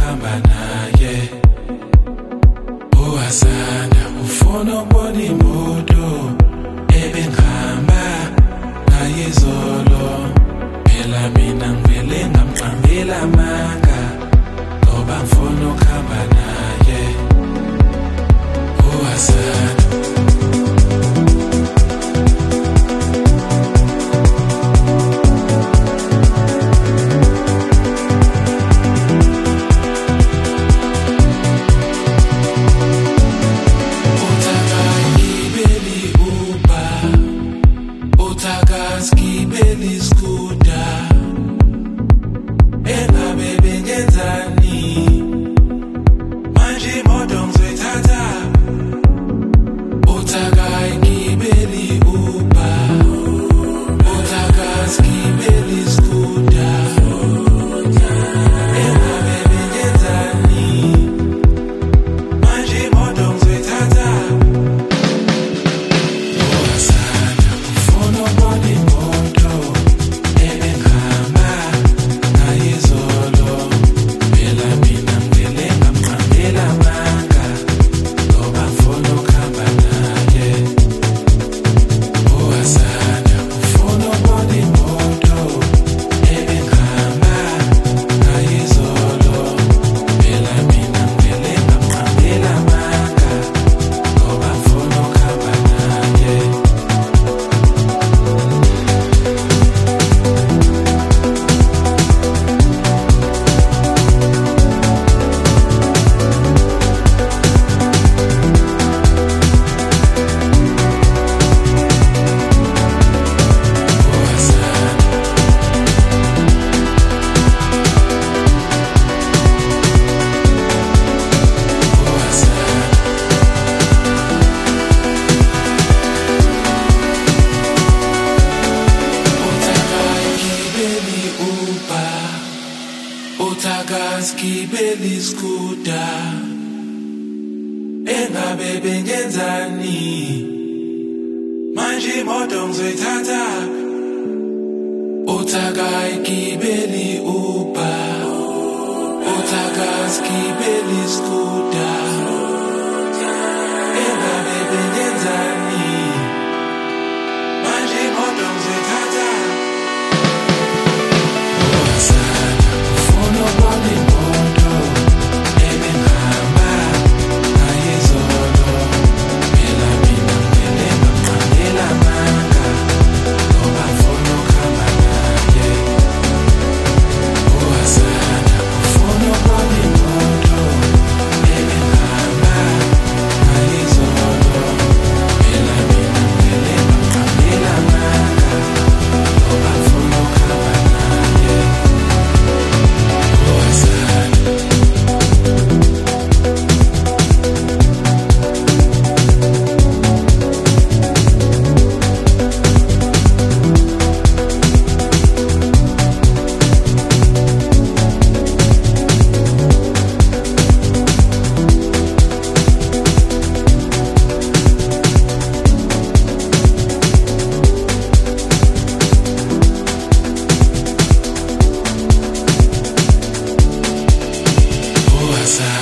ukuhamba naye. Uwasanda ufuna ukubona imoto ebengihamba ngaye izolo. Phela mina ngivele ngamqambela amanga ngoba ngifuna ukuhamba naye. Uwasanda skibeli scooter engabe bengenzani manje imoto ngizoyithatha. Uthaka ngibeli uber, uthaka skibeli scooter engabe bengenzani manje imoto ngizoyithatha. Uthaka skibeli scooter engabe bengenzani manje imoto ngizoyithatha. Uthaka ngibeli uber, uthaka skibeli scooter engabe bengenzani manje imoto ngizoyithatha. Uwasanda